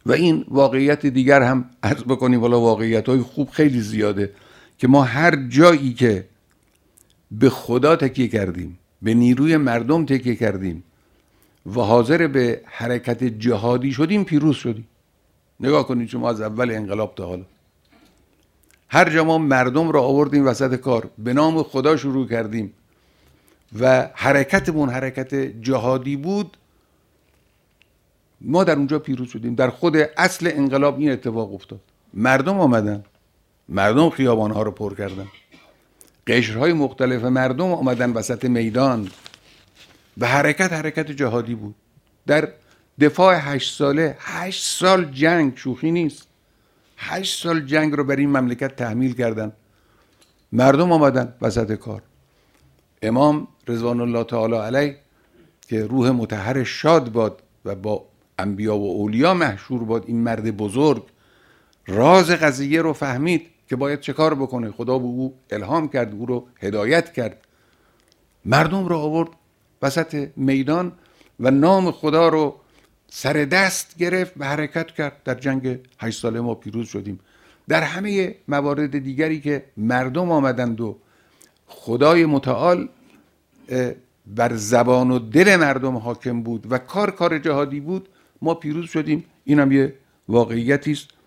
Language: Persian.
و این واقعیت دیگر هم عرض بکنیم، والا واقعیت‌های خوب خیلی زیاده که ما هر جایی که به خدا تکیه کردیم، به نیروی مردم تکیه کردیم و حاضر به حرکت جهادی شدیم، پیروز شدیم. نگاه کنید شما از اول انقلاب تا حالا هر جا ما مردم را آوردیم وسط کار، به نام خدا شروع کردیم و حرکتمون حرکت جهادی بود، ما در اونجا پیروز شدیم. در خود اصل انقلاب این اتفاق افتاد. مردم آمدن، مردم خیابانها رو پر کردن، قشرهای مختلف مردم آمدن وسط میدان و حرکت جهادی بود. در دفاع 8 ساله، 8 سال جنگ شوخی نیست، 8 سال جنگ رو بر این مملکت تحمیل کردن، مردم آمدن وسط کار. امام رضوان الله تعالی علیه که روح مطهر شاد باد و با انبیا و اولیا محشور باد، این مرد بزرگ راز قضیه رو فهمید که باید چه کار بکنه. خدا به او الهام کرد، او رو هدایت کرد، مردم رو آورد وسط میدان و نام خدا رو سر دست گرفت و حرکت کرد. در جنگ 8 ساله ما پیروز شدیم. در همه موارد دیگری که مردم آمدند و خدای متعال بر زبان و دل مردم حاکم بود و کار جهادی بود، ما پیروز شدیم. این هم یه واقعیتی است